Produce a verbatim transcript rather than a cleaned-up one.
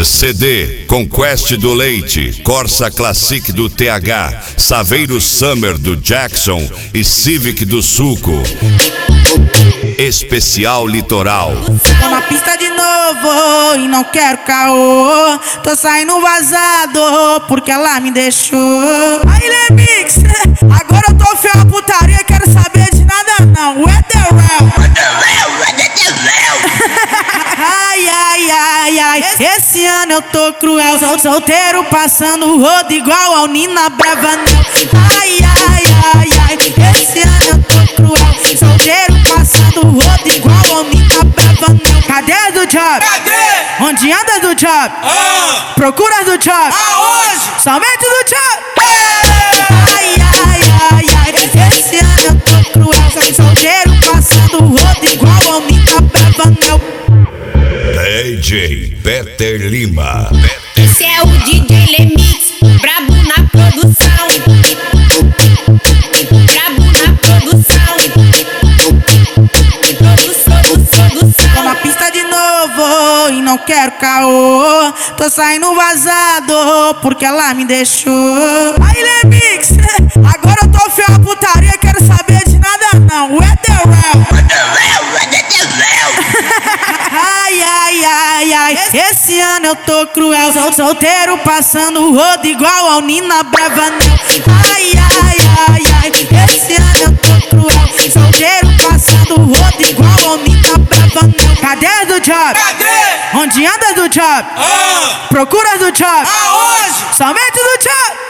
C D Conquest do Leite, Corsa Classic do T H, Saveiro Summer do Jackson e Civic do Suco. Especial Litoral. Tô na pista de novo e não quero caô. Tô saindo vazado porque ela me deixou. Aí, Lemix, agora eu tô feio a putaria e quero saber de nada não. What the hell? What the hell? What the hell? Ai, ai, ai, ai, esse ano eu tô cruel. Sol, solteiro passando o rodo igual ao Nina Bravanel. Ai, ai, ai, ai, esse ano eu tô cruel. Solteiro passando o rodo igual ao Nina Bravanel. Cadê do job? Cadê? Onde anda do job? Ah. Procura do job? Aonde? Somente do job? Ei. Ai, ai, ai, ai, esse ano eu tô cruel. Solteiro passando o rodo igual ao Nina Bravanel. D J Peter Lima. Esse é o D J Lemix, brabo na produção. Brabo na produção. Produção, produção. Tô na pista de novo e não quero caô. Tô saindo vazado porque ela me deixou. Aí, Lemix, agora eu tô feio a putaria e quero saber de nada não. What the hell? What the hell? What the hell? Ai, ai, ai, ai, esse ano eu tô cruel. Sol, solteiro passando o rodo igual ao Nina Bravanel. Ai, ai, ai, ai, esse ano eu tô cruel. Solteiro passando o rodo igual ao Nina Bravanel. Cadê do job? Cadê? Onde anda do job? Ah. Procura do job? Aonde? Somente do job?